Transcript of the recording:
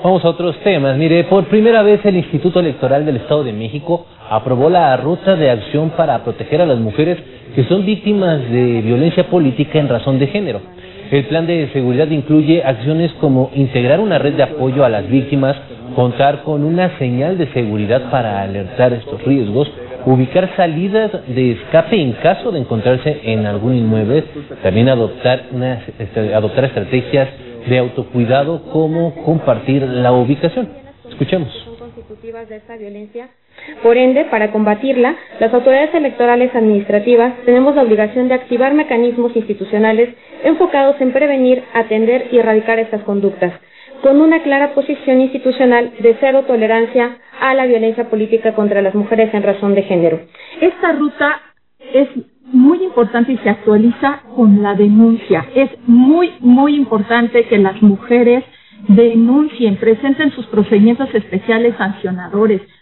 Vamos a otros temas. Mire, por primera vez el Instituto Electoral del Estado de México aprobó la ruta de acción para proteger a las mujeres que son víctimas de violencia política en razón de género. El plan de seguridad incluye acciones como integrar una red de apoyo a las víctimas, contar con una señal de seguridad para alertar estos riesgos, ubicar salidas de escape en caso de encontrarse en algún inmueble, también adoptar estrategias de autocuidado como compartir la ubicación. Escuchemos. Constitutivas de esta violencia. Por ende, para combatirla, las autoridades electorales administrativas tenemos la obligación de activar mecanismos institucionales enfocados en prevenir, atender y erradicar estas conductas, con una clara posición institucional de cero tolerancia a la violencia política contra las mujeres en razón de género. Esta ruta es muy importante y se actualiza con la denuncia. Es muy importante que las mujeres denuncien, presenten sus procedimientos especiales sancionadores,